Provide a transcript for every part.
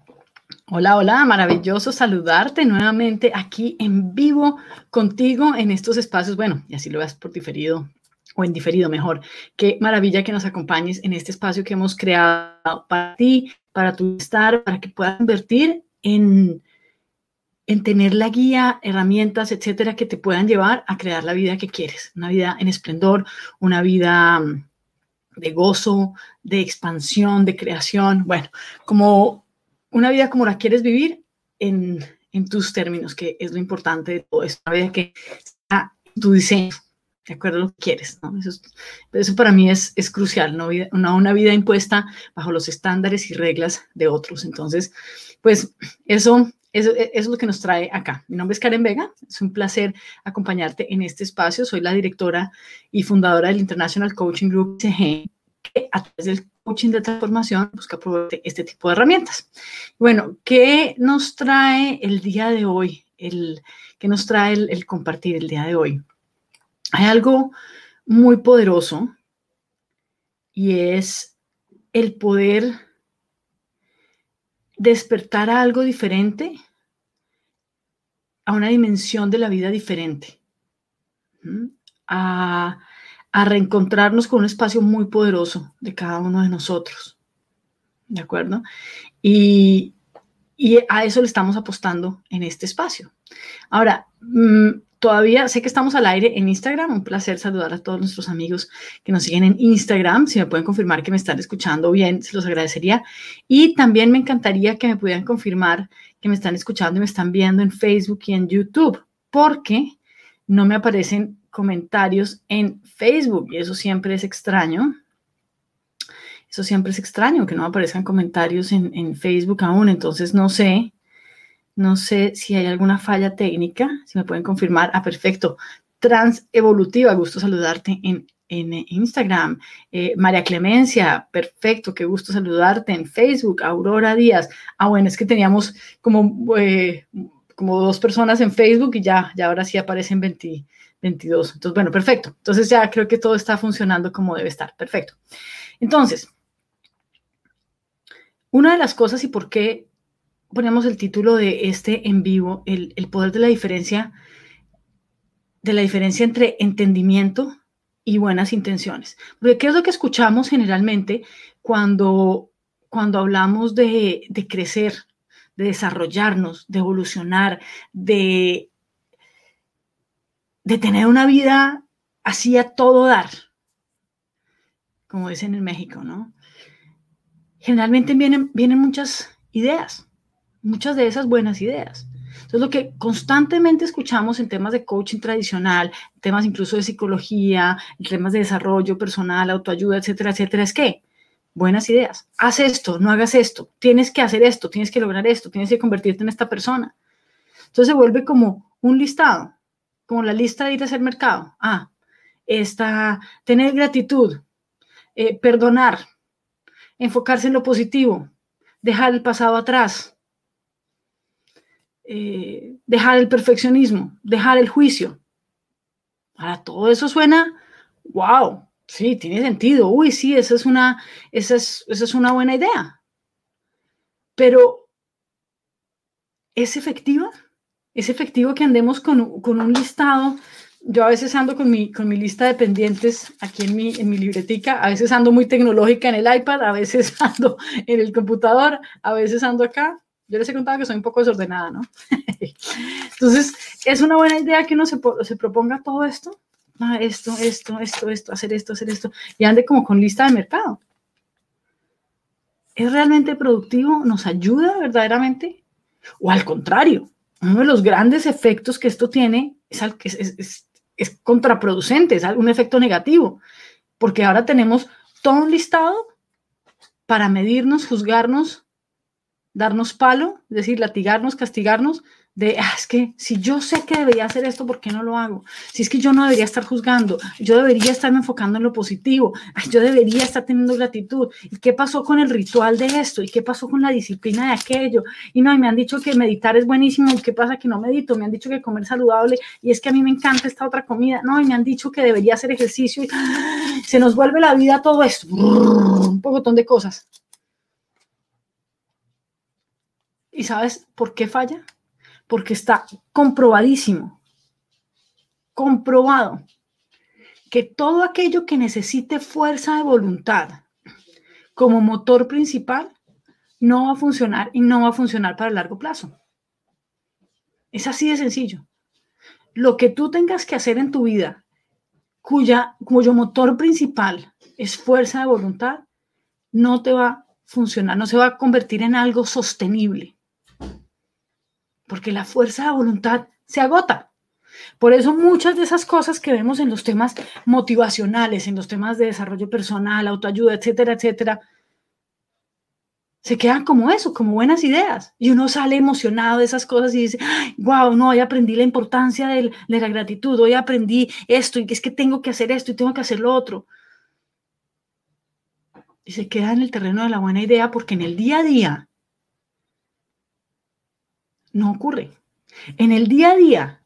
Hola, hola, maravilloso saludarte nuevamente aquí en vivo contigo en estos espacios. Bueno, y así lo veas por diferido o en diferido mejor. Qué maravilla que nos acompañes en este espacio que hemos creado para ti, para tu estar, para que puedas invertir en tener la guía, herramientas, etcétera, que te puedan llevar a crear la vida que quieres. Una vida en esplendor, una vida de gozo, de expansión, de creación. Bueno, como una vida como la quieres vivir en tus términos, que es lo importante de todo esto. Una vida que está en tu diseño, de acuerdo a lo que quieres, ¿no? Eso para mí es crucial, ¿no? Una vida impuesta bajo los estándares y reglas de otros. Entonces, pues eso es lo que nos trae acá. Mi nombre es Karen Vega, es un placer acompañarte en este espacio. Soy la directora y fundadora del International Coaching Group, que a través del coaching de transformación busca proveer este tipo de herramientas. Bueno, ¿qué nos trae el día de hoy? ¿Qué nos trae el compartir el día de hoy? Hay algo muy poderoso y es el poder despertar a algo diferente, a una dimensión de la vida diferente, a reencontrarnos con un espacio muy poderoso de cada uno de nosotros, ¿de acuerdo? Y a eso le estamos apostando en este espacio. Ahora, todavía sé que estamos al aire en Instagram. Un placer saludar a todos nuestros amigos que nos siguen en Instagram. Si me pueden confirmar que me están escuchando bien, se los agradecería. Y también me encantaría que me pudieran confirmar que me están escuchando y me están viendo en Facebook y en YouTube, porque no me aparecen comentarios en Facebook y eso siempre es extraño. Eso siempre es extraño, que no aparezcan comentarios en Facebook aún. Entonces, no sé si hay alguna falla técnica, si me pueden confirmar. Perfecto. Transevolutiva, gusto saludarte en Instagram. María Clemencia, perfecto, qué gusto saludarte en Facebook. Aurora Díaz. Bueno, es que teníamos como 2 personas en Facebook y ya ahora sí aparecen 22. Entonces, bueno, perfecto. Entonces ya creo que todo está funcionando como debe estar. Perfecto. Entonces, una de las cosas y por qué ponemos el título de este en vivo, el poder de la diferencia entre entendimiento y buenas intenciones. Porque ¿qué es lo que escuchamos generalmente cuando hablamos de crecer, de desarrollarnos, de evolucionar, de tener una vida así a todo dar? Como dicen en México, ¿no? Generalmente vienen muchas ideas, muchas de esas buenas ideas. Entonces, lo que constantemente escuchamos en temas de coaching tradicional, temas incluso de psicología, temas de desarrollo personal, autoayuda, etcétera, etcétera, es que buenas ideas. Haz esto, no hagas esto, tienes que hacer esto, tienes que lograr esto, tienes que convertirte en esta persona. Entonces se vuelve como un listado, como la lista de ir a hacer mercado. Tener gratitud, perdonar, enfocarse en lo positivo, dejar el pasado atrás, dejar el perfeccionismo, dejar el juicio. Ahora, todo eso suena, wow, sí, tiene sentido. Uy, sí, esa es una buena idea. Pero, ¿es efectiva? ¿Es efectivo que andemos con un listado? Yo a veces ando con mi lista de pendientes aquí en mi libretica, a veces ando muy tecnológica en el iPad, a veces ando en el computador, a veces ando acá. Yo les he contado que soy un poco desordenada, ¿no? Entonces, ¿es una buena idea que uno se proponga todo esto? Esto, hacer esto, y ande como con lista de mercado. ¿Es realmente productivo? ¿Nos ayuda verdaderamente? O al contrario, uno de los grandes efectos que esto tiene es contraproducente, es un efecto negativo, porque ahora tenemos todo un listado para medirnos, juzgarnos, darnos palo, es decir, latigarnos, castigarnos, es que si yo sé que debería hacer esto, ¿por qué no lo hago? Si es que yo no debería estar juzgando, yo debería estarme enfocando en lo positivo, yo debería estar teniendo gratitud. ¿Y qué pasó con el ritual de esto? ¿Y qué pasó con la disciplina de aquello? Y me han dicho que meditar es buenísimo, ¿y qué pasa que no medito? Me han dicho que comer saludable, y es que a mí me encanta esta otra comida, y me han dicho que debería hacer ejercicio, y se nos vuelve la vida todo esto, un pocotón de cosas. ¿Y sabes por qué falla? Porque está comprobadísimo, comprobado, que todo aquello que necesite fuerza de voluntad como motor principal no va a funcionar y no va a funcionar para el largo plazo. Es así de sencillo. Lo que tú tengas que hacer en tu vida, cuyo motor principal es fuerza de voluntad, no te va a funcionar, no se va a convertir en algo sostenible. Porque la fuerza de voluntad se agota. Por eso muchas de esas cosas que vemos en los temas motivacionales, en los temas de desarrollo personal, autoayuda, etcétera, etcétera, se quedan como eso, como buenas ideas. Y uno sale emocionado de esas cosas y dice, wow, no, hoy aprendí la importancia de la gratitud, hoy aprendí esto, y es que tengo que hacer esto y tengo que hacer lo otro. Y se queda en el terreno de la buena idea porque en el día a día no ocurre. En el día a día,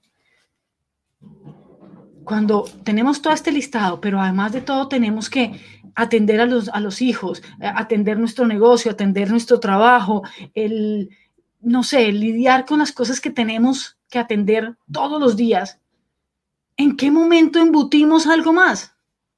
cuando tenemos todo este listado, pero además de todo tenemos que atender a los hijos, atender nuestro negocio, atender nuestro trabajo, no sé, lidiar con las cosas que tenemos que atender todos los días. ¿En qué momento embutimos algo más?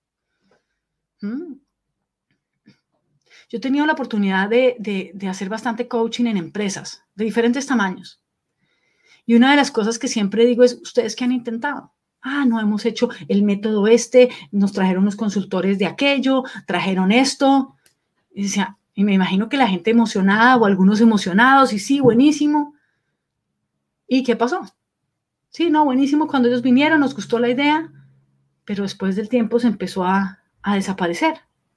Yo he tenido la oportunidad de hacer bastante coaching en empresas de diferentes tamaños. Y una de las cosas que siempre digo es, ¿ustedes qué han intentado? No hemos hecho el método nos trajeron unos consultores de aquello, trajeron esto. Y me imagino que la gente emocionada o algunos emocionados, y sí, buenísimo. ¿Y qué pasó? Sí, no, buenísimo, cuando ellos vinieron nos gustó la idea, pero después del tiempo se empezó a desaparecer.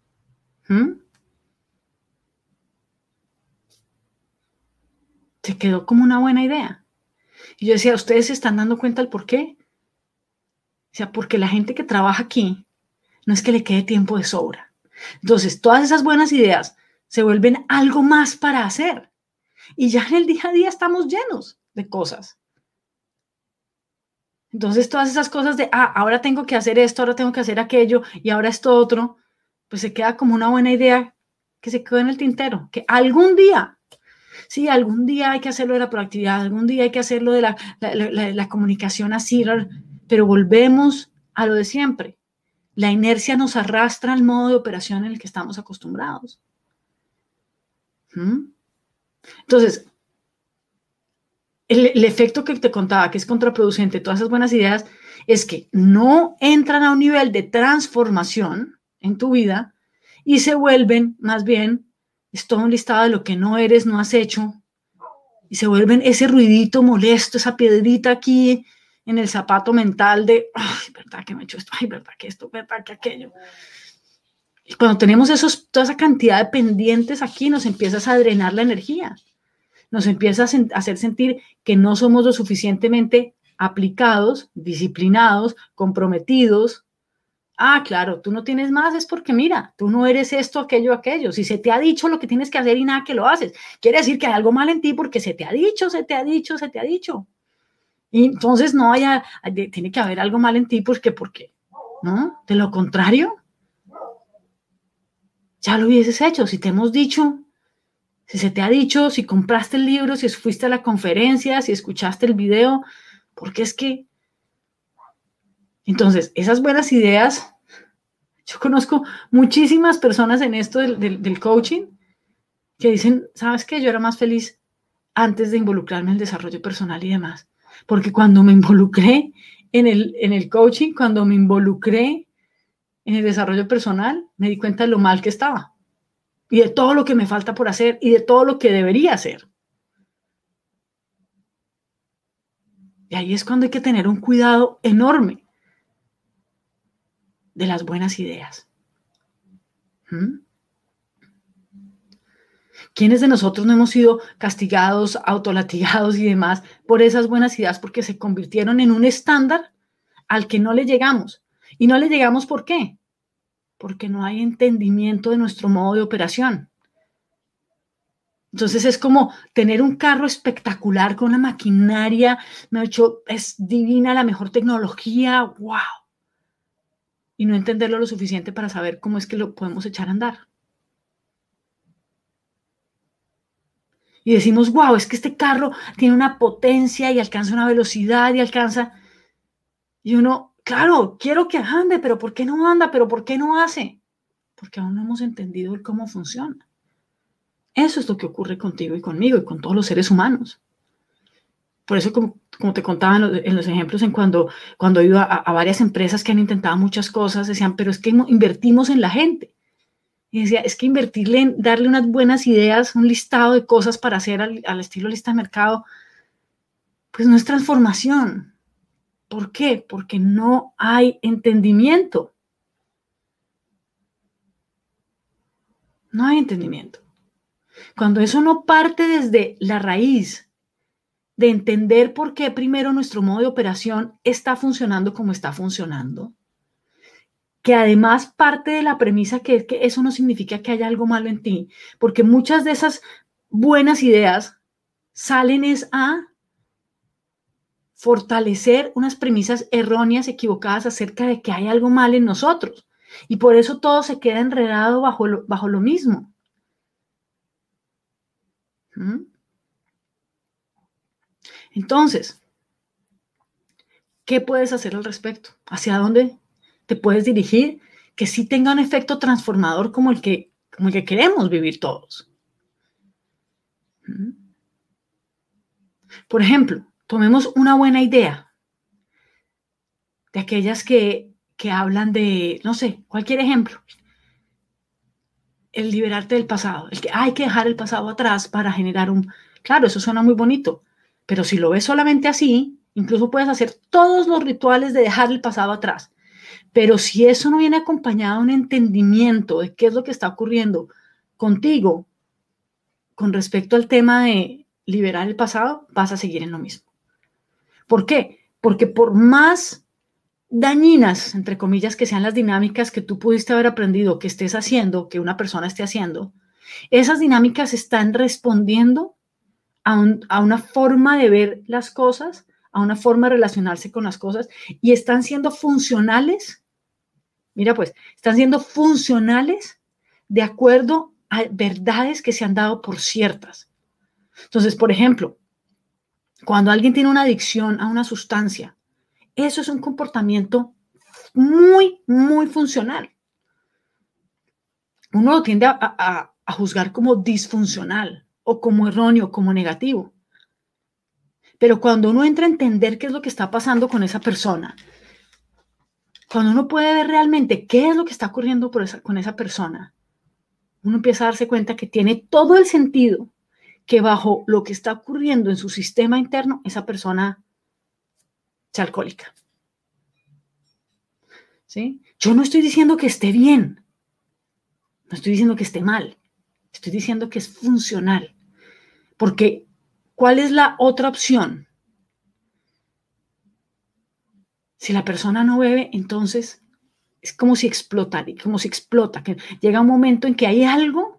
Se quedó como una buena idea. Y yo decía, ¿ustedes se están dando cuenta del por qué? O sea, porque la gente que trabaja aquí no es que le quede tiempo de sobra. Entonces, todas esas buenas ideas se vuelven algo más para hacer. Y ya en el día a día estamos llenos de cosas. Entonces, todas esas cosas de, ahora tengo que hacer esto, ahora tengo que hacer aquello, y ahora esto otro, pues se queda como una buena idea que se quedó en el tintero, que algún día, sí, algún día hay que hacerlo de la proactividad, algún día hay que hacerlo de la comunicación así, pero volvemos a lo de siempre. La inercia nos arrastra al modo de operación en el que estamos acostumbrados. Entonces, el efecto que te contaba, que es contraproducente, todas esas buenas ideas, es que no entran a un nivel de transformación en tu vida y se vuelven, más bien, es todo un listado de lo que no eres, no has hecho, y se vuelven ese ruidito molesto, esa piedrita aquí en el zapato mental de, ay, verdad que me he hecho esto, ay, verdad que esto, verdad que aquello. Y cuando tenemos toda esa cantidad de pendientes aquí, nos empiezas a drenar la energía. Nos empieza a hacer sentir que no somos lo suficientemente aplicados, disciplinados, comprometidos. Claro, tú no tienes más, es porque mira, tú no eres esto, aquello, aquello. Si se te ha dicho lo que tienes que hacer y nada que lo haces, quiere decir que hay algo mal en ti porque se te ha dicho, se te ha dicho, se te ha dicho. Y entonces tiene que haber algo mal en ti porque, ¿no? De lo contrario, ya lo hubieses hecho. Si te hemos dicho, si se te ha dicho, si compraste el libro, si fuiste a la conferencia, si escuchaste el video, porque es que... Entonces, esas buenas ideas, yo conozco muchísimas personas en esto del coaching que dicen, ¿sabes qué? Yo era más feliz antes de involucrarme en el desarrollo personal y demás. Porque cuando me involucré en el coaching, cuando me involucré en el desarrollo personal, me di cuenta de lo mal que estaba y de todo lo que me falta por hacer y de todo lo que debería hacer. Y ahí es cuando hay que tener un cuidado enorme de las buenas ideas. ¿Quiénes de nosotros no hemos sido castigados, autolatigados y demás por esas buenas ideas porque se convirtieron en un estándar al que no le llegamos? Y no le llegamos ¿por qué? Porque no hay entendimiento de nuestro modo de operación. Entonces es como tener un carro espectacular con una maquinaria, me ha hecho, es divina, la mejor tecnología, wow. Y no entenderlo lo suficiente para saber cómo es que lo podemos echar a andar. Y decimos, wow, es que este carro tiene una potencia y alcanza una velocidad y alcanza... Y uno, claro, quiero que ande, pero ¿por qué no anda? ¿Pero por qué no hace? Porque aún no hemos entendido el cómo funciona. Eso es lo que ocurre contigo y conmigo y con todos los seres humanos. Por eso, como te contaba en los ejemplos, cuando he ido a varias empresas que han intentado muchas cosas, decían, pero es que invertimos en la gente. Y decía, es que invertirle en darle unas buenas ideas, un listado de cosas para hacer al estilo lista de mercado, pues no es transformación. ¿Por qué? Porque no hay entendimiento. No hay entendimiento. Cuando eso no parte desde la raíz de entender por qué primero nuestro modo de operación está funcionando como está funcionando, que además parte de la premisa que es que eso no significa que haya algo malo en ti, porque muchas de esas buenas ideas salen es a fortalecer unas premisas erróneas, equivocadas acerca de que hay algo mal en nosotros. Y por eso todo se queda enredado bajo lo mismo. ¿Mm? Entonces, ¿qué puedes hacer al respecto? ¿Hacia dónde te puedes dirigir que sí tenga un efecto transformador como el que queremos vivir todos? ¿Mm? Por ejemplo, tomemos una buena idea de aquellas que hablan de, no sé, cualquier ejemplo. El liberarte del pasado, el que hay que dejar el pasado atrás para generar un... Claro, eso suena muy bonito, pero si lo ves solamente así, incluso puedes hacer todos los rituales de dejar el pasado atrás. Pero si eso no viene acompañado de un entendimiento de qué es lo que está ocurriendo contigo con respecto al tema de liberar el pasado, vas a seguir en lo mismo. ¿Por qué? Porque por más dañinas, entre comillas, que sean las dinámicas que tú pudiste haber aprendido, que estés haciendo, que una persona esté haciendo, esas dinámicas están respondiendo a una forma de ver las cosas, a una forma de relacionarse con las cosas y están siendo funcionales. Mira, pues, están siendo funcionales de acuerdo a verdades que se han dado por ciertas. Entonces, por ejemplo, cuando alguien tiene una adicción a una sustancia, eso es un comportamiento muy, muy funcional. Uno lo tiende a juzgar como disfuncional o como erróneo, como negativo. Pero cuando uno entra a entender qué es lo que está pasando con esa persona, cuando uno puede ver realmente qué es lo que está ocurriendo con esa persona, uno empieza a darse cuenta que tiene todo el sentido que bajo lo que está ocurriendo en su sistema interno, esa persona sea alcohólica. ¿Sí? Yo no estoy diciendo que esté bien, no estoy diciendo que esté mal, estoy diciendo que es funcional. Porque, ¿cuál es la otra opción? Si la persona no bebe, entonces es como si explota, que llega un momento en que hay algo,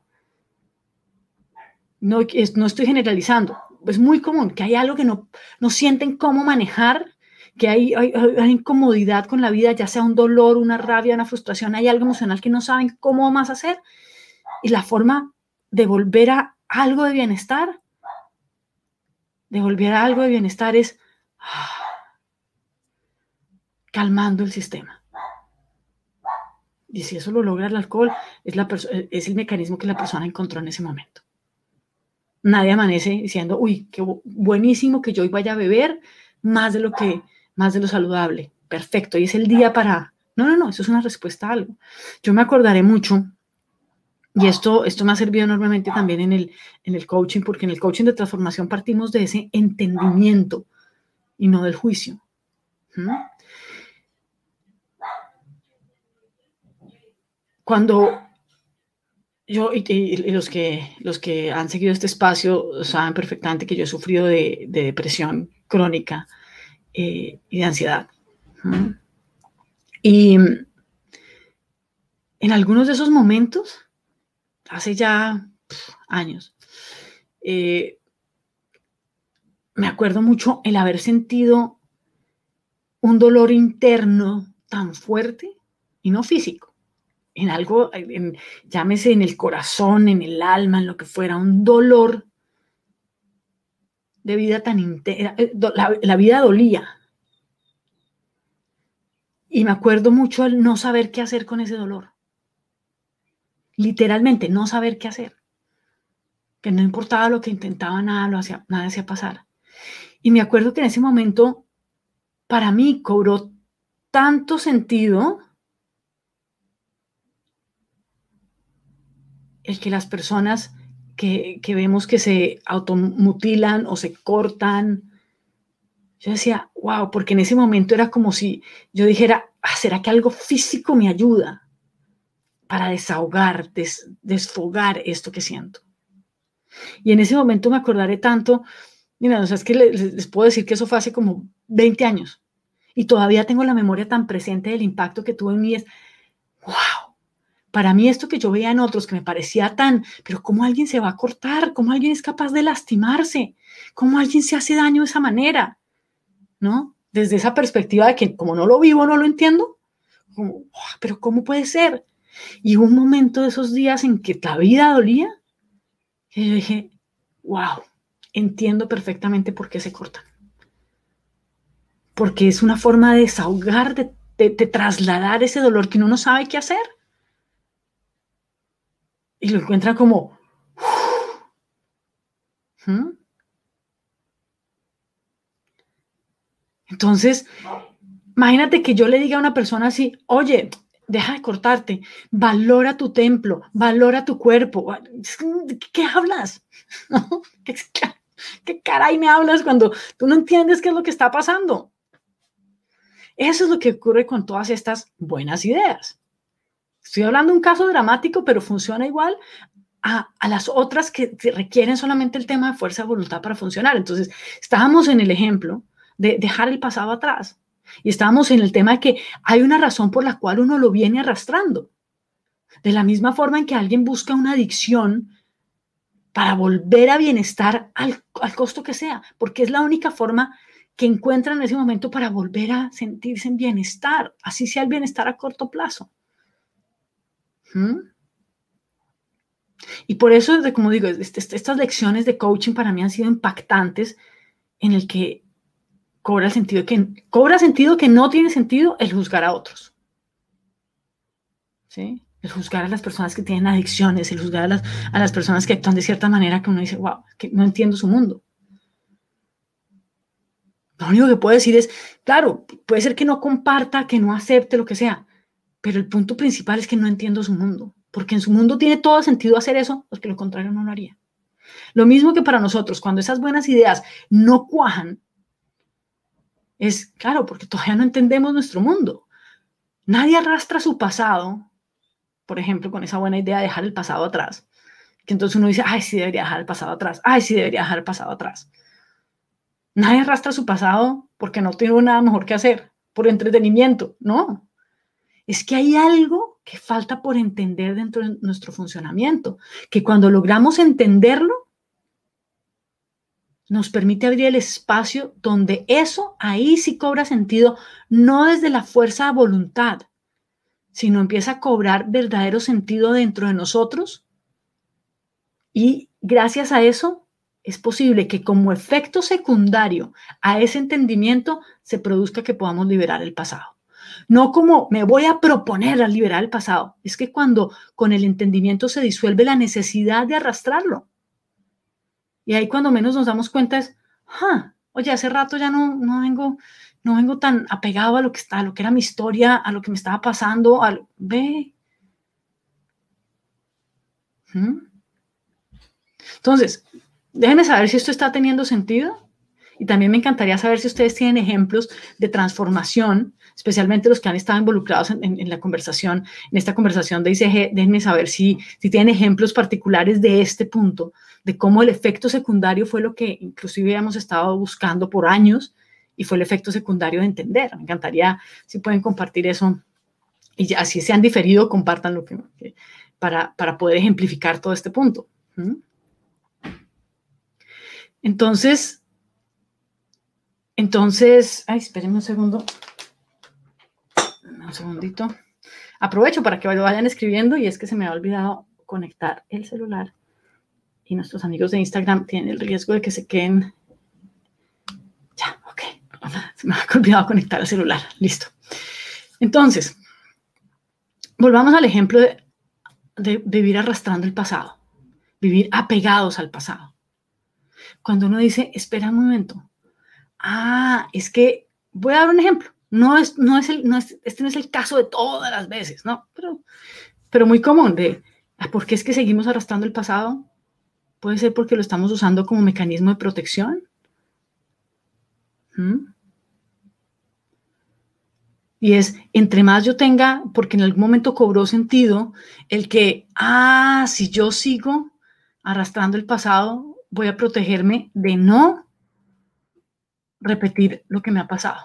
no estoy generalizando, es muy común que hay algo que no sienten cómo manejar, que hay incomodidad con la vida, ya sea un dolor, una rabia, una frustración, hay algo emocional que no saben cómo más hacer, y la forma de volver a algo de bienestar, es calmando el sistema. Y si eso lo logra el alcohol, es el mecanismo que la persona encontró en ese momento. Nadie amanece diciendo, uy, qué buenísimo que yo hoy vaya a beber más de lo saludable. Perfecto, y es el día para... No, eso es una respuesta a algo. Yo me acordaré mucho, y esto me ha servido enormemente también en el coaching, porque en el coaching de transformación partimos de ese entendimiento y no del juicio. Cuando yo, y los que han seguido este espacio saben perfectamente que yo he sufrido de depresión crónica y de ansiedad. Y en algunos de esos momentos, hace ya años, me acuerdo mucho el haber sentido un dolor interno tan fuerte y no físico, en algo, llámese en el corazón, en el alma, en lo que fuera, un dolor de vida tan intensa, la vida dolía. Y me acuerdo mucho el no saber qué hacer con ese dolor. Literalmente, no saber qué hacer. Que no importaba lo que intentaba, nada hacía pasar. Y me acuerdo que en ese momento, para mí, cobró tanto sentido el que las personas que vemos que se automutilan o se cortan, yo decía, wow, porque en ese momento era como si yo dijera, ¿será que algo físico me ayuda para desahogar, desfogar esto que siento? Y en ese momento me acordaré tanto, mira, o sea, es que les puedo decir que eso fue hace como 20 años y todavía tengo la memoria tan presente del impacto que tuvo en mí, es, wow, para mí esto que yo veía en otros que me parecía tan, pero ¿cómo alguien se va a cortar? ¿Cómo alguien es capaz de lastimarse? ¿Cómo alguien se hace daño de esa manera? ¿No? Desde esa perspectiva de que como no lo vivo, no lo entiendo, como, pero ¿cómo puede ser? Y hubo un momento de esos días en que la vida dolía, que yo dije, wow, entiendo perfectamente por qué se cortan. Porque es una forma de desahogar, de trasladar ese dolor que uno no sabe qué hacer. Y lo encuentra como, ¿hmm? Entonces, imagínate que yo le diga a una persona así, oye, deja de cortarte, valora tu templo, valora tu cuerpo. ¿Qué hablas? ¿No? ¿Qué caray me hablas cuando tú no entiendes qué es lo que está pasando? Eso es lo que ocurre con todas estas buenas ideas. Estoy hablando de un caso dramático, pero funciona igual a las otras que requieren solamente el tema de fuerza de voluntad para funcionar. Entonces, estábamos en el ejemplo de dejar el pasado atrás y estábamos en el tema de que hay una razón por la cual uno lo viene arrastrando. De la misma forma en que alguien busca una adicción para volver a bienestar al costo que sea, porque es la única forma que encuentra en ese momento para volver a sentirse en bienestar, así sea el bienestar a corto plazo. ¿Mm? Y por eso, como digo, estas lecciones de coaching para mí han sido impactantes en el que cobra sentido que no tiene sentido el juzgar a otros. ¿Sí? El juzgar a las personas que tienen adicciones, el juzgar a las personas que actúan de cierta manera que uno dice, wow, que no entiendo su mundo. Lo único que puedo decir es, claro, puede ser que no comparta, que no acepte lo que sea, pero el punto principal es que no entiendo su mundo, porque en su mundo tiene todo sentido hacer eso, porque lo contrario no lo haría. Lo mismo que para nosotros, cuando esas buenas ideas no cuajan, es claro, porque todavía no entendemos nuestro mundo. Nadie arrastra su pasado, por ejemplo, con esa buena idea de dejar el pasado atrás, que entonces uno dice, ay, sí debería dejar el pasado atrás, ay, sí debería dejar el pasado atrás. Nadie arrastra su pasado porque no tiene nada mejor que hacer, por entretenimiento, no. Es que hay algo que falta por entender dentro de nuestro funcionamiento, que cuando logramos entenderlo, nos permite abrir el espacio donde eso ahí sí cobra sentido, no desde la fuerza de voluntad, sino empieza a cobrar verdadero sentido dentro de nosotros y gracias a eso es posible que como efecto secundario a ese entendimiento se produzca que podamos liberar el pasado. No como me voy a proponer a liberar el pasado, es que cuando con el entendimiento se disuelve la necesidad de arrastrarlo. Y ahí cuando menos nos damos cuenta es, oye, hace rato ya no vengo tan apegado a lo que era mi historia, a lo que me estaba pasando, ve. Entonces, déjenme saber si esto está teniendo sentido y también me encantaría saber si ustedes tienen ejemplos de transformación, especialmente los que han estado involucrados en la conversación, en esta conversación de ICG. Déjenme saber si tienen ejemplos particulares de este punto, de cómo el efecto secundario fue lo que inclusive hemos estado buscando por años y fue el efecto secundario de entender. Me encantaría si pueden compartir eso y ya, si se han diferido, compártanlo para poder ejemplificar todo este punto. Entonces, ay, espérenme un segundo. Un segundito. Aprovecho para que lo vayan escribiendo y es que se me ha olvidado conectar el celular y nuestros amigos de Instagram tienen el riesgo de que se queden Se me ha olvidado conectar el celular. Listo. Entonces, volvamos al ejemplo de vivir arrastrando el pasado, vivir apegados al pasado. Cuando uno dice, espera un momento, es que voy a dar un ejemplo. Este no es el caso de todas las veces, ¿no? Pero muy común ¿por qué es que seguimos arrastrando el pasado? Puede ser porque lo estamos usando como mecanismo de protección. Y es, entre más yo tenga, porque en algún momento cobró sentido el que, si yo sigo arrastrando el pasado, voy a protegerme de no repetir lo que me ha pasado.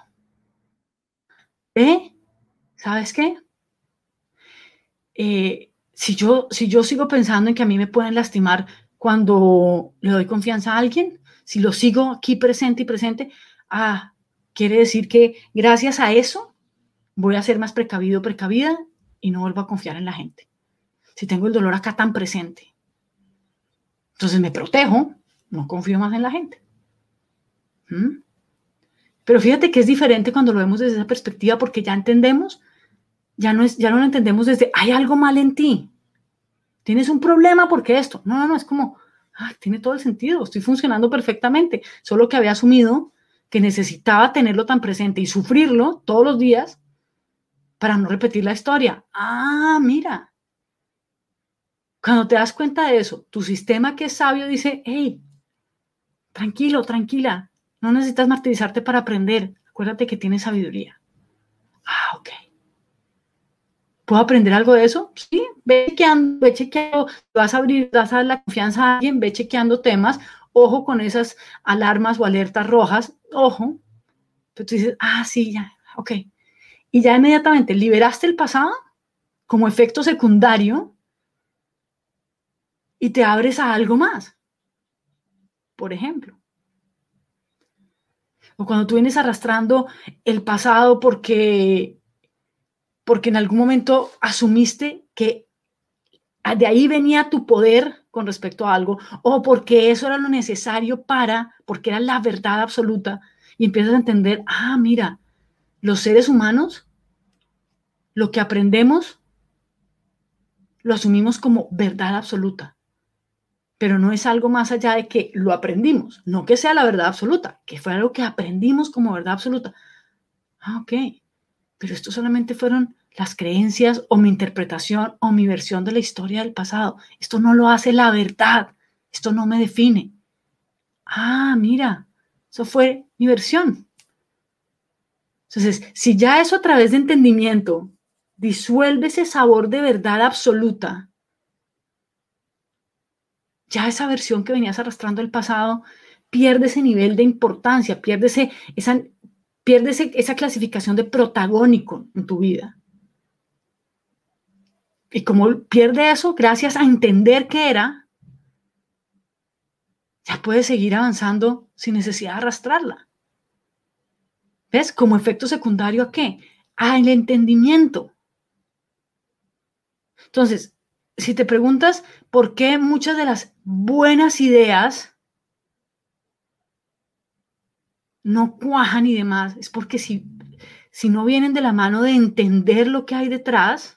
¿Sabes qué? Si yo sigo pensando en que a mí me pueden lastimar cuando le doy confianza a alguien, si lo sigo aquí presente y presente, quiere decir que gracias a eso voy a ser más precavido o precavida y no vuelvo a confiar en la gente. Si tengo el dolor acá tan presente, entonces me protejo, no confío más en la gente. Pero fíjate que es diferente cuando lo vemos desde esa perspectiva, porque ya entendemos, ya no lo entendemos desde, hay algo mal en ti, tienes un problema porque esto. No, es como, tiene todo el sentido, estoy funcionando perfectamente, solo que había asumido que necesitaba tenerlo tan presente y sufrirlo todos los días para no repetir la historia. Mira, cuando te das cuenta de eso, tu sistema que es sabio dice, hey, tranquilo, tranquila, no necesitas martirizarte para aprender, acuérdate que tienes sabiduría. Ok. ¿Puedo aprender algo de eso? Sí, ve chequeando, vas a dar la confianza a alguien, ve chequeando temas, ojo con esas alarmas o alertas rojas, ojo. Pero tú dices, sí, ya, ok. Y ya inmediatamente liberaste el pasado como efecto secundario y te abres a algo más. Por ejemplo. O cuando tú vienes arrastrando el pasado porque en algún momento asumiste que de ahí venía tu poder con respecto a algo, o porque eso era lo necesario porque era la verdad absoluta, y empiezas a entender, mira, los seres humanos, lo que aprendemos, lo asumimos como verdad absoluta, pero no es algo más allá de que lo aprendimos, no que sea la verdad absoluta, que fue algo que aprendimos como verdad absoluta. Ok, pero esto solamente fueron las creencias o mi interpretación o mi versión de la historia del pasado. Esto no lo hace la verdad. Esto no me define. Mira, eso fue mi versión. Entonces, si ya eso a través de entendimiento disuelve ese sabor de verdad absoluta, ya esa versión que venías arrastrando del pasado pierde ese nivel de importancia, pierde esa clasificación de protagónico en tu vida. Y como pierde eso, gracias a entender qué era, ya puedes seguir avanzando sin necesidad de arrastrarla. ¿Ves? Como efecto secundario, ¿a qué? Al entendimiento. Entonces, si te preguntas por qué muchas de las buenas ideas no cuajan y demás, es porque si no vienen de la mano de entender lo que hay detrás,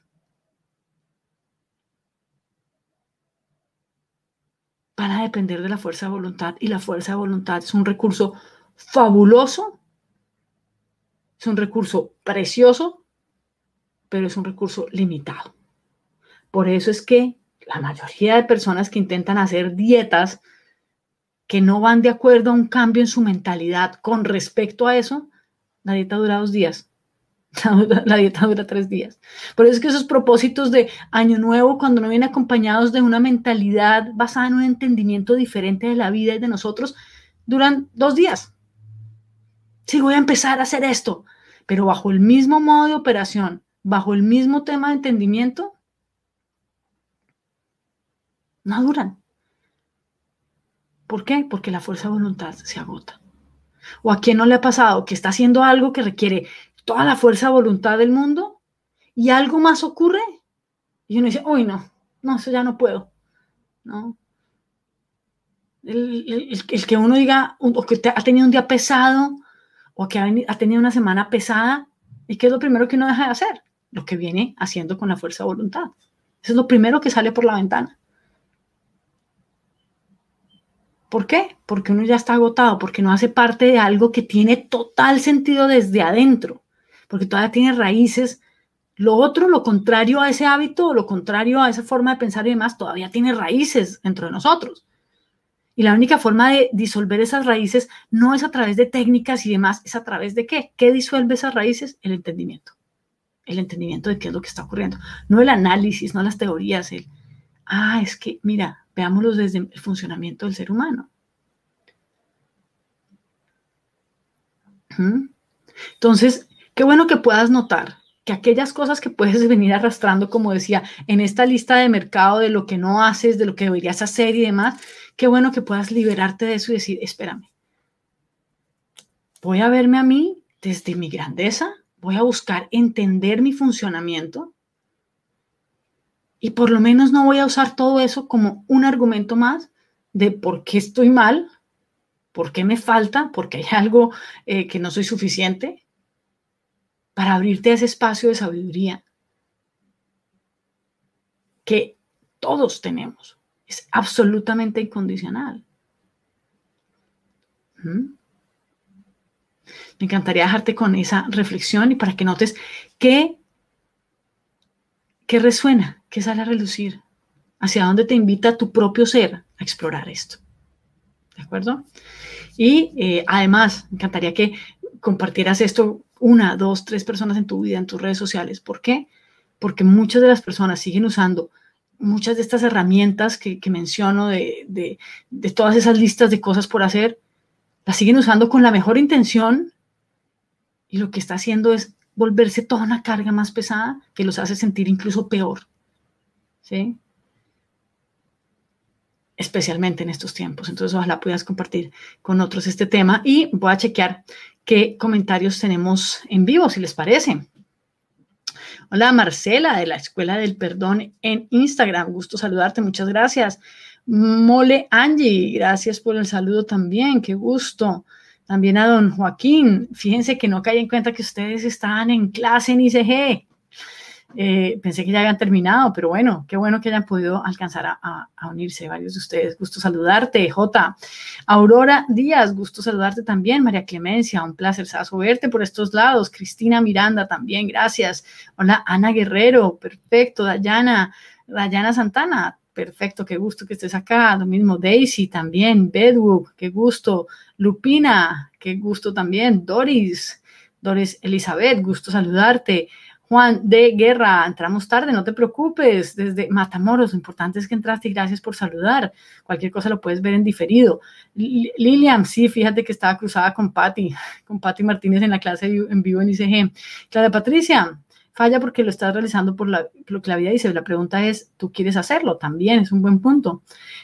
van a depender de la fuerza de voluntad, y la fuerza de voluntad es un recurso fabuloso, es un recurso precioso, pero es un recurso limitado. Por eso es que la mayoría de personas que intentan hacer dietas que no van de acuerdo a un cambio en su mentalidad con respecto a eso, la dieta dura 2 días. La dieta dura 3 días. Por eso es que esos propósitos de año nuevo, cuando no vienen acompañados de una mentalidad basada en un entendimiento diferente de la vida y de nosotros, duran 2 días. Sí, voy a empezar a hacer esto, pero bajo el mismo modo de operación, bajo el mismo tema de entendimiento, no duran. ¿Por qué? Porque la fuerza de voluntad se agota. ¿O a quién no le ha pasado que está haciendo algo que requiere toda la fuerza de voluntad del mundo y algo más ocurre? Y uno dice, uy, no, eso ya no puedo. ¿No? El que uno diga, o que ha tenido un día pesado, o que ha tenido una semana pesada. ¿Y qué es lo primero que uno deja de hacer? Lo que viene haciendo con la fuerza de voluntad. Eso es lo primero que sale por la ventana. ¿Por qué? Porque uno ya está agotado, porque no hace parte de algo que tiene total sentido desde adentro, porque todavía tiene raíces. Lo otro, lo contrario a ese hábito, lo contrario a esa forma de pensar y demás, todavía tiene raíces dentro de nosotros. Y la única forma de disolver esas raíces no es a través de técnicas y demás, es a través de ¿qué? ¿Qué disuelve esas raíces? El entendimiento. El entendimiento de qué es lo que está ocurriendo. No el análisis, no las teorías. Es que, mira, veámoslo desde el funcionamiento del ser humano. Entonces, qué bueno que puedas notar que aquellas cosas que puedes venir arrastrando, como decía, en esta lista de mercado de lo que no haces, de lo que deberías hacer y demás, qué bueno que puedas liberarte de eso y decir, espérame, voy a verme a mí desde mi grandeza, voy a buscar entender mi funcionamiento y por lo menos no voy a usar todo eso como un argumento más de por qué estoy mal, por qué me falta, porque hay algo que no soy suficiente, para abrirte a ese espacio de sabiduría que todos tenemos. Es absolutamente incondicional. Me encantaría dejarte con esa reflexión y para que notes qué resuena, qué sale a relucir, hacia dónde te invita tu propio ser a explorar esto. ¿De acuerdo? Y además, me encantaría que compartieras esto 1, 2, 3 personas en tu vida, en tus redes sociales. ¿Por qué? Porque muchas de las personas siguen usando muchas de estas herramientas que menciono de todas esas listas de cosas por hacer, las siguen usando con la mejor intención y lo que está haciendo es volverse toda una carga más pesada que los hace sentir incluso peor. ¿Sí? Especialmente en estos tiempos. Entonces, ojalá puedas compartir con otros este tema y voy a chequear qué comentarios tenemos en vivo, si les parece. Hola, Marcela, de la Escuela del Perdón en Instagram. Gusto saludarte, muchas gracias. Mole Angie, gracias por el saludo también, qué gusto. También a don Joaquín, fíjense que no caí en cuenta que ustedes estaban en clase en ICG. Pensé que ya habían terminado, pero bueno, qué bueno que hayan podido alcanzar a unirse varios de ustedes. Gusto saludarte, Jota. Aurora Díaz, gusto saludarte también. María Clemencia, un placer verte por estos lados. Cristina Miranda también, gracias. Hola, Ana Guerrero, perfecto. Dayana Santana, perfecto, qué gusto que estés acá. Lo mismo, Daisy también. Bedwood, qué gusto. Lupina, qué gusto también. Doris Elizabeth, gusto saludarte. Juan de Guerra, entramos tarde, no te preocupes, desde Matamoros, lo importante es que entraste y gracias por saludar. Cualquier cosa lo puedes ver en diferido. Lilian, sí, fíjate que estaba cruzada con Patti Martínez en la clase en vivo en ICG. Clara Patricia, falla porque lo estás realizando por lo que la vida dice. La pregunta es, ¿tú quieres hacerlo? También es un buen punto.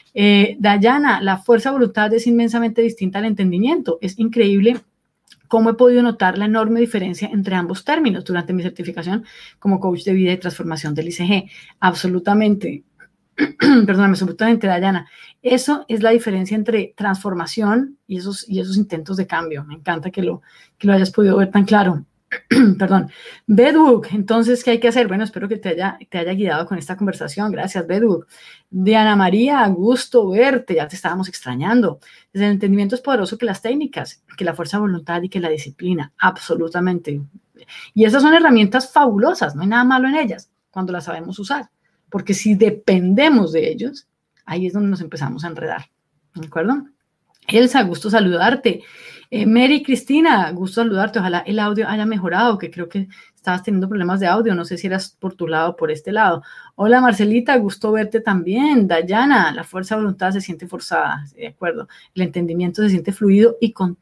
Dayana, la fuerza de voluntad es inmensamente distinta al entendimiento. Es increíble cómo he podido notar la enorme diferencia entre ambos términos durante mi certificación como coach de vida y transformación del ICG. Absolutamente, perdóname, absolutamente, Dayana. Eso es la diferencia entre transformación y esos intentos de cambio. Me encanta que lo hayas podido ver tan claro. Perdón. Bedwood, entonces, ¿qué hay que hacer? Bueno, espero que te haya guiado con esta conversación. Gracias, Bedwood. Diana María, gusto verte, ya te estábamos extrañando. Desde el entendimiento es poderoso que las técnicas, que la fuerza de voluntad y que la disciplina, absolutamente. Y esas son herramientas fabulosas, no hay nada malo en ellas cuando las sabemos usar, porque si dependemos de ellos, ahí es donde nos empezamos a enredar, ¿de acuerdo? Elsa, gusto saludarte. Mary Cristina, gusto saludarte. Ojalá el audio haya mejorado, que creo que estabas teniendo problemas de audio. No sé si eras por tu lado o por este lado. Hola, Marcelita, gusto verte también. Dayana, la fuerza de voluntad se siente forzada, de acuerdo. El entendimiento se siente fluido y con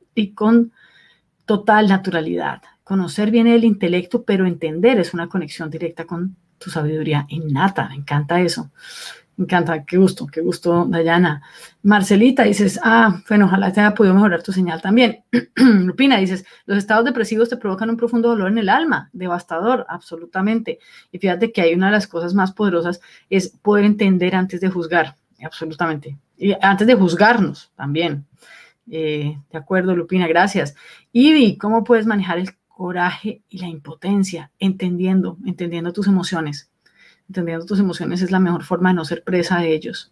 total naturalidad. Conocer viene del intelecto, pero entender es una conexión directa con tu sabiduría innata. Me encanta eso. Me encanta, qué gusto, Dayana. Marcelita, dices, bueno, ojalá te haya podido mejorar tu señal también. Lupina, dices, los estados depresivos te provocan un profundo dolor en el alma, devastador, absolutamente. Y fíjate que hay una de las cosas más poderosas es poder entender antes de juzgar, absolutamente. Y antes de juzgarnos también. De acuerdo, Lupina, gracias. Ivy, ¿cómo puedes manejar el coraje y la impotencia? Entendiendo tus emociones. Entendiendo tus emociones es la mejor forma de no ser presa de ellos.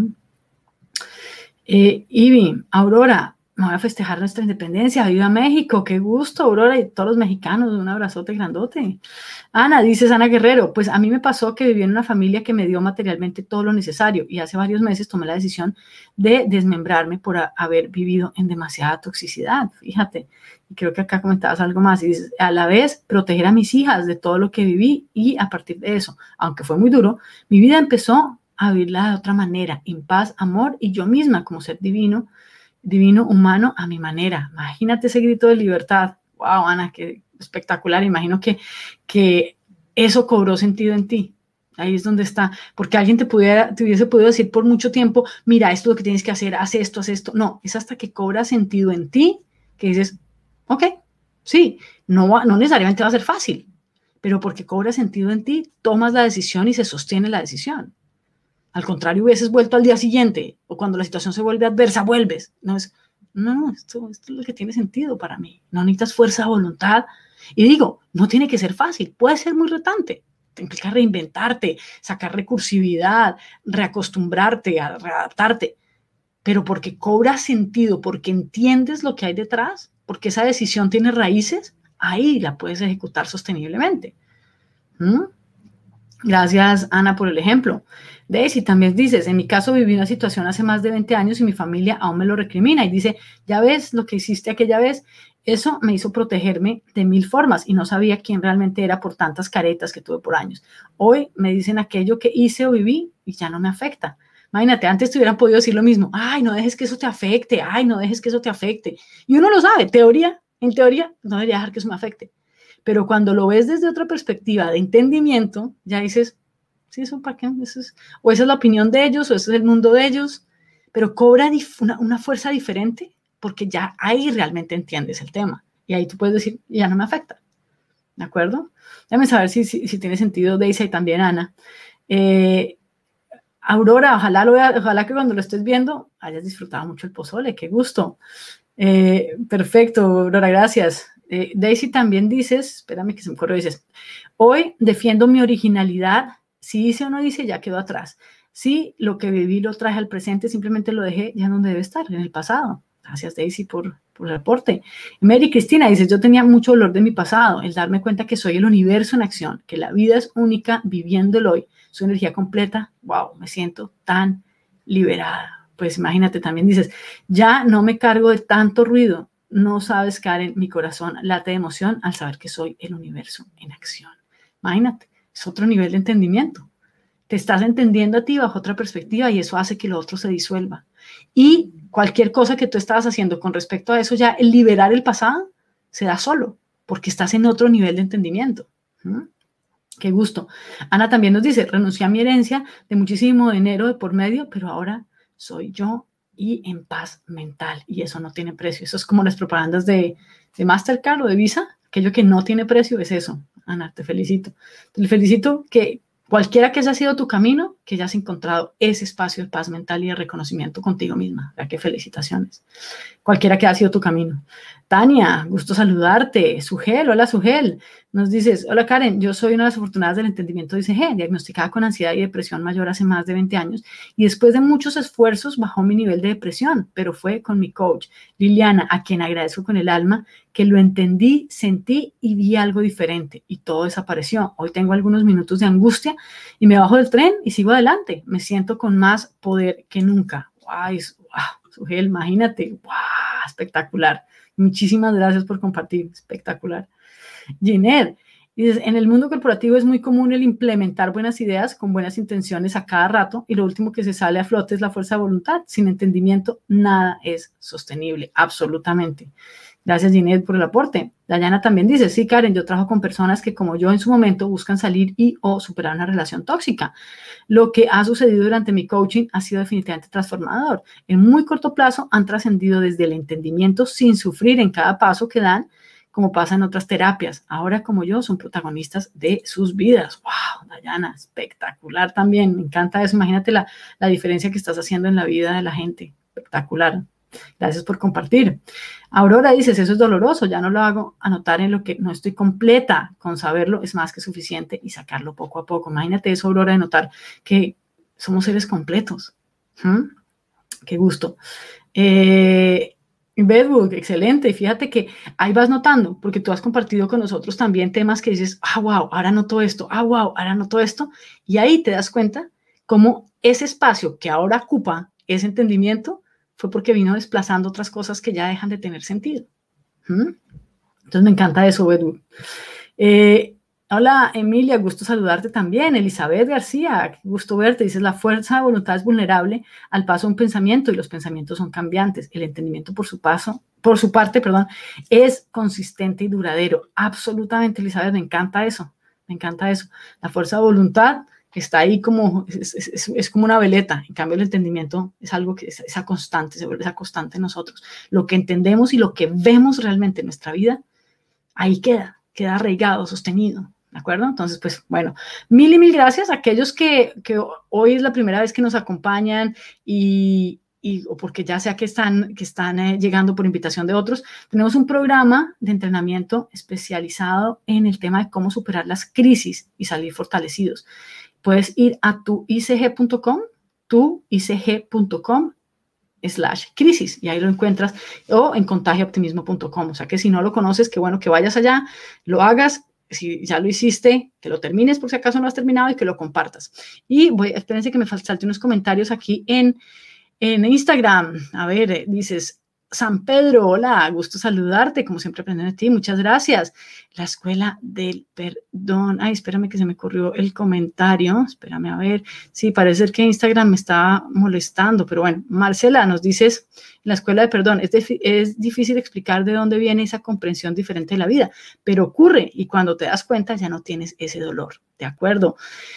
Ivy, Aurora, me voy a festejar nuestra independencia. ¡Viva México! ¡Qué gusto, Aurora! Y todos los mexicanos, un abrazote grandote. Ana, dices Ana Guerrero, pues a mí me pasó que viví en una familia que me dio materialmente todo lo necesario y hace varios meses tomé la decisión de desmembrarme por haber vivido en demasiada toxicidad, fíjate. Y creo que acá comentabas algo más y dices, a la vez, proteger a mis hijas de todo lo que viví y a partir de eso, aunque fue muy duro, mi vida empezó a vivirla de otra manera, en paz, amor y yo misma como ser divino, humano a mi manera. Imagínate ese grito de libertad. Wow, Ana, qué espectacular. Imagino que eso cobró sentido en ti. Ahí es donde está. Porque alguien te hubiese podido decir por mucho tiempo, mira, esto es lo que tienes que hacer, haz esto, haz esto. No, es hasta que cobra sentido en ti que dices, ok, sí, no necesariamente va a ser fácil, pero porque cobra sentido en ti, tomas la decisión y se sostiene la decisión. Al contrario, hubieses vuelto al día siguiente o cuando la situación se vuelve adversa, vuelves. No, esto es lo que tiene sentido para mí. No necesitas fuerza de voluntad. Y digo, no tiene que ser fácil, puede ser muy retante. Te implica reinventarte, sacar recursividad, reacostumbrarte, readaptarte. Pero porque cobra sentido, porque entiendes lo que hay detrás, porque esa decisión tiene raíces, ahí la puedes ejecutar sosteniblemente. Gracias, Ana, por el ejemplo. Daisy, también dices, en mi caso viví una situación hace más de 20 años y mi familia aún me lo recrimina y dice, ya ves lo que hiciste aquella vez, eso me hizo protegerme de 1000 formas y no sabía quién realmente era por tantas caretas que tuve por años. Hoy me dicen aquello que hice o viví y ya no me afecta. Imagínate, antes te hubieran podido decir lo mismo, ay, no dejes que eso te afecte, ay, no dejes que eso te afecte. Y uno lo sabe, en teoría, no debería dejar que eso me afecte. Pero cuando lo ves desde otra perspectiva de entendimiento, ya dices, sí, eso para qué, o esa es la opinión de ellos, o ese es el mundo de ellos, pero cobra una fuerza diferente porque ya ahí realmente entiendes el tema. Y ahí tú puedes decir, ya no me afecta. ¿De acuerdo? Déjame saber si tiene sentido, Daisy, y también Ana. Aurora, ojalá que cuando lo estés viendo hayas disfrutado mucho el pozole, qué gusto. Perfecto, Aurora, gracias. Daisy también dices, espérame que se me ocurrió, dices, hoy defiendo mi originalidad, si dice o no dice, ya quedó atrás. Si lo que viví lo traje al presente, simplemente lo dejé ya donde debe estar, en el pasado. Gracias, Daisy, por el aporte. Mary Cristina dice, yo tenía mucho dolor de mi pasado, el darme cuenta que soy el universo en acción, que la vida es única viviéndolo hoy, su energía completa, wow, me siento tan liberada. Pues imagínate, también dices, ya no me cargo de tanto ruido. No sabes, Karen, mi corazón late de emoción al saber que soy el universo en acción. Imagínate, es otro nivel de entendimiento. Te estás entendiendo a ti bajo otra perspectiva y eso hace que lo otro se disuelva. Y cualquier cosa que tú estabas haciendo con respecto a eso, ya el liberar el pasado se da solo, porque estás en otro nivel de entendimiento. Qué gusto. Ana también nos dice, renuncié a mi herencia de muchísimo dinero de por medio, pero ahora soy yo y en paz mental. Y eso no tiene precio. Eso es como las propagandas de Mastercard o de Visa. Aquello que no tiene precio es eso. Ana, te felicito. Te felicito que cualquiera que haya sido tu camino, que hayas encontrado ese espacio de paz mental y de reconocimiento contigo misma. ¿Verdad? Qué felicitaciones. Cualquiera que haya sido tu camino. Tania, gusto saludarte. Sugel, hola Sugel. Nos dices, hola Karen, yo soy una de las afortunadas del entendimiento de ICG, diagnosticada con ansiedad y depresión mayor hace más de 20 años y después de muchos esfuerzos bajó mi nivel de depresión, pero fue con mi coach, Liliana, a quien agradezco con el alma, que lo entendí, sentí y vi algo diferente y todo desapareció. Hoy tengo algunos minutos de angustia y me bajo del tren y sigo adelante. Me siento con más poder que nunca. ¡Wow! Sugel, imagínate. ¡Wow! Espectacular. Muchísimas gracias por compartir. Espectacular. Ginette, dices, en el mundo corporativo es muy común el implementar buenas ideas con buenas intenciones a cada rato y lo último que se sale a flote es la fuerza de voluntad. Sin entendimiento, nada es sostenible, absolutamente. Gracias, Ginette, por el aporte. Dayana también dice, sí, Karen, yo trabajo con personas que como yo en su momento buscan salir y o superar una relación tóxica. Lo que ha sucedido durante mi coaching ha sido definitivamente transformador. En muy corto plazo han trascendido desde el entendimiento sin sufrir en cada paso que dan, como pasa en otras terapias. Ahora, como yo, son protagonistas de sus vidas. ¡Wow, Dayana! Espectacular también. Me encanta eso. Imagínate la diferencia que estás haciendo en la vida de la gente. Espectacular. Gracias por compartir. Aurora dices, eso es doloroso, ya no lo hago anotar en lo que no estoy completa. Con saberlo es más que suficiente y sacarlo poco a poco. Imagínate eso, Aurora, de notar que somos seres completos. Qué gusto. Bedwood, excelente. Fíjate que ahí vas notando, porque tú has compartido con nosotros también temas que dices, wow, ahora noto esto, wow, ahora noto esto. Y ahí te das cuenta cómo ese espacio que ahora ocupa ese entendimiento fue porque vino desplazando otras cosas que ya dejan de tener sentido. Entonces me encanta eso, Bedwood. Hola, Emilia, gusto saludarte también. Elizabeth García, qué gusto verte. Dices, la fuerza de voluntad es vulnerable al paso de un pensamiento y los pensamientos son cambiantes. El entendimiento por su parte, es consistente y duradero. Absolutamente, Elizabeth, me encanta eso. Me encanta eso. La fuerza de voluntad está ahí como, es como una veleta. En cambio, el entendimiento es algo que es esa constante, se vuelve esa constante en nosotros. Lo que entendemos y lo que vemos realmente en nuestra vida, ahí queda arraigado, sostenido. ¿De acuerdo? Entonces, pues, bueno, mil y mil gracias a aquellos que hoy es la primera vez que nos acompañan o porque ya sea que están llegando por invitación de otros. Tenemos un programa de entrenamiento especializado en el tema de cómo superar las crisis y salir fortalecidos. Puedes ir a tuicg.com, tuicg.com/crisis y ahí lo encuentras, o en contagiooptimismo.com. O sea que si no lo conoces, qué bueno que vayas allá, lo hagas. Si ya lo hiciste, que lo termines por si acaso no has terminado y que lo compartas. Y espérense que me salte unos comentarios aquí en Instagram. A ver, dices, San Pedro, hola, gusto saludarte, como siempre aprendiendo de ti, muchas gracias. La escuela del perdón. Ay, espérame que se me corrió el comentario, espérame a ver. Sí, parece ser que Instagram me está molestando, pero bueno, Marcela, nos dices, la escuela de perdón, es difícil explicar de dónde viene esa comprensión diferente de la vida, pero ocurre y cuando te das cuenta ya no tienes ese dolor, ¿de acuerdo?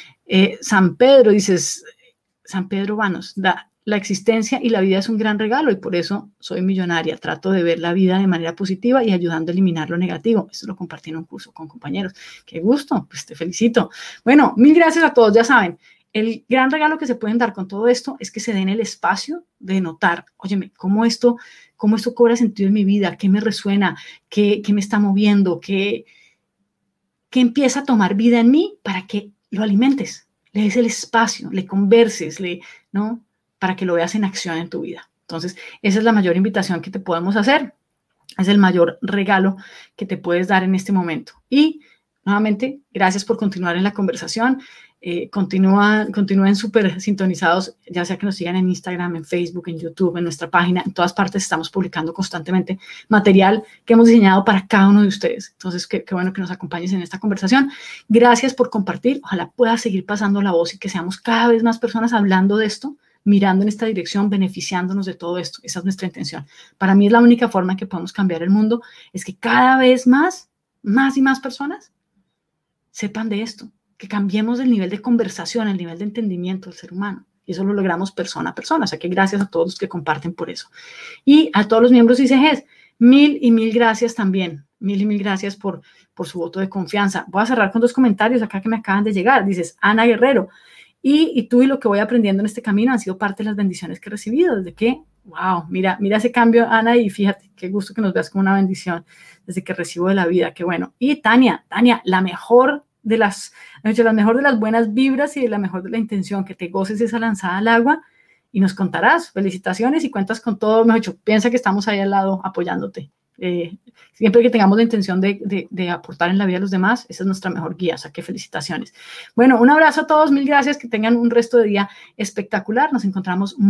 San Pedro, dices, San Pedro Vanos, la existencia y la vida es un gran regalo y por eso soy millonaria. Trato de ver la vida de manera positiva y ayudando a eliminar lo negativo. Esto lo compartí en un curso con compañeros. Qué gusto, pues te felicito. Bueno, mil gracias a todos. Ya saben, el gran regalo que se pueden dar con todo esto es que se den el espacio de notar, óyeme, cómo esto cobra sentido en mi vida, qué me resuena, qué me está moviendo, qué empieza a tomar vida en mí para que lo alimentes, le des el espacio, le converses, ¿no? Para que lo veas en acción en tu vida. Entonces, esa es la mayor invitación que te podemos hacer. Es el mayor regalo que te puedes dar en este momento. Y, nuevamente, gracias por continuar en la conversación. Continúen súper sintonizados, ya sea que nos sigan en Instagram, en Facebook, en YouTube, en nuestra página. En todas partes estamos publicando constantemente material que hemos diseñado para cada uno de ustedes. Entonces, qué bueno que nos acompañes en esta conversación. Gracias por compartir. Ojalá pueda seguir pasando la voz y que seamos cada vez más personas hablando de esto, mirando en esta dirección, beneficiándonos de todo esto. Esa es nuestra intención. Para mí es la única forma en que podemos cambiar el mundo, es que cada vez más y más personas sepan de esto, que cambiemos el nivel de conversación, el nivel de entendimiento del ser humano. Y eso lo logramos persona a persona. O sea que gracias a todos los que comparten por eso. Y a todos los miembros ICGs, mil y mil gracias también. Mil y mil gracias por su voto de confianza. Voy a cerrar con 2 comentarios acá que me acaban de llegar. Dices, Ana Guerrero, y tú y lo que voy aprendiendo en este camino han sido parte de las bendiciones que he recibido. Desde que, wow, mira ese cambio, Ana, y fíjate, qué gusto que nos veas como una bendición desde que recibo de la vida, qué bueno. Y Tania, la mejor de las buenas vibras y de la mejor de la intención, que te goces esa lanzada al agua y nos contarás. Felicitaciones y cuentas con todo, mejor dicho, piensa que estamos ahí al lado apoyándote. Siempre que tengamos la intención de aportar en la vida de los demás, esa es nuestra mejor guía, o sea que felicitaciones. Bueno, un abrazo a todos, mil gracias, que tengan un resto de día espectacular, nos encontramos